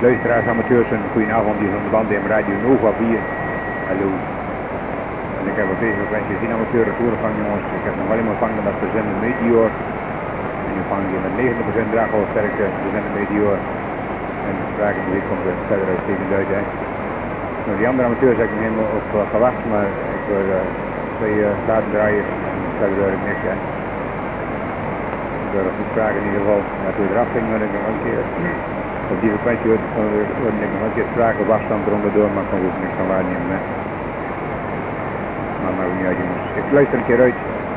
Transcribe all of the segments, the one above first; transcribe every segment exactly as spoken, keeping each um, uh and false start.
Luisteraars, amateurs, een goedenavond hier van de band in Radio Nova vier. Hallo. En ik heb op deze frequentie geen amateur retourgang jongens. Ik heb nog wel iemand vangen met de zender Meteor. En nu vang je met negentig procent draagwolsterkte de zender Meteor. En de spraakmuziek komt er verder uitstekend uit. Hè. Nou, die andere amateurs heb ik nog helemaal op uh, gewacht, maar ik wil uh, twee uh, laten draaien en dat is duidelijk niks. Hè. Ik wil goed spraken in ieder geval. Ja, toen je eraf ging, wil ik nog een keer op die frequentie hoorde ik nog een keer sprake op afstand eronderdoor, maar ik kon ook niks van waarnemen. Hè. Maar maakt niet uit jongens. Ik luister een keer uit.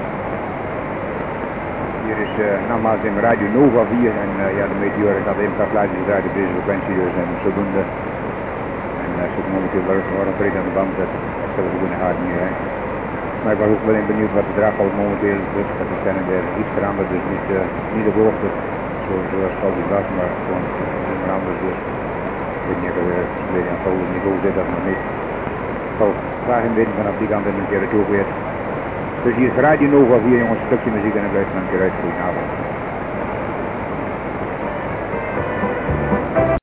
Hier is uh, nogmaals in Radio Nova vier en uh, ja, de Meteor, ik had even een paar plaatjes gedraaid op deze frequentie dus en zodoende. En uh, zit momenteel wel een breed aan de band, dat is wel goed in haar hier. Hè. Maar ik was ook wel benieuwd wat de draaghold momenteel doet. Dat is dan weer iets veranderd, dus niet, uh, niet op hoogte zoals het altijd was, maar gewoon veranderd. Dus ik weet niet of het weer aan het hoge niveau zit of nog niet. Ik zal graag in weten vanaf die kant en een keer het ook weer. Dus hier is Radio Nova vier jongens, een stukje muziek en ik blijf dan een keer uit. Goedenavond.